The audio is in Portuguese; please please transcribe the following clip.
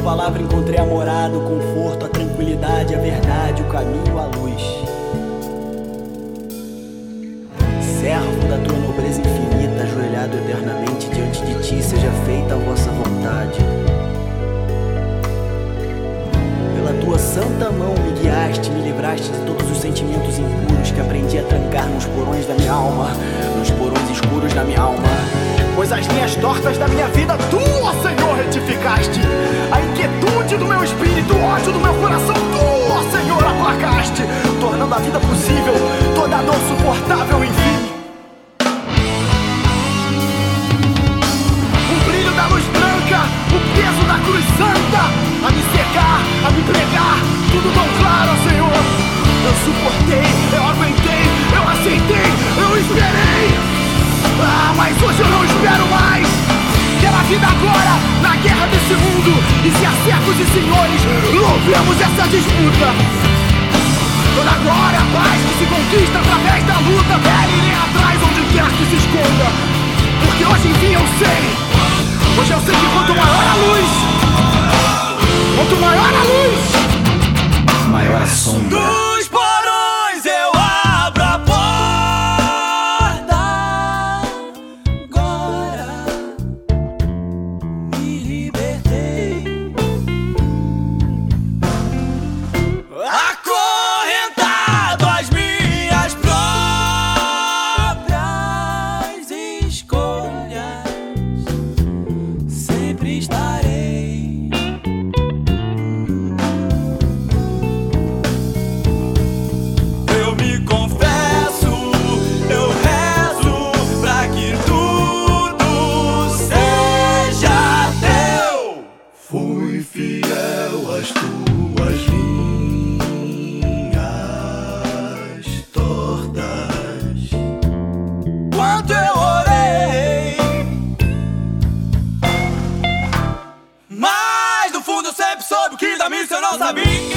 palavra encontrei a morada, o conforto, a tranquilidade, a verdade, o caminho, a luz. Servo da tua nobreza infinita, ajoelhado eternamente diante de ti, seja feita a vossa vontade. Pela tua santa mão me guiaste, me livraste de todos os sentimentos impuros que aprendi a trancar nos porões da minha alma, nos porões escuros da minha alma. Pois as linhas tortas da minha vida, tu, ó Senhor, retificaste. A inquietude do meu espírito, o ódio do meu coração, tu, ó Senhor, aplacaste, tornando a vida possível, toda a dor suportável, enfim. O brilho da luz branca, o peso da cruz santa, a me cegar, a me pregar, tudo tão claro, ó Senhor. Eu suportei, eu aguentei, eu aceitei, eu esperei. Ah, mas hoje eu não espero mais. Quero a vida agora, na guerra desse mundo. E se há servos e senhores, louvemos essa disputa. Toda a glória, a paz que se conquista através da luta, velho, irei atrás onde quer que se esconda. Porque hoje enfim eu sei. Hoje eu sei que quanto maior a luz, quanto maior a luz, maior a sombra. Fui fiel às tuas linhas tortas. Quanto eu orei, mas no fundo eu sempre soube que da missa eu não sabia.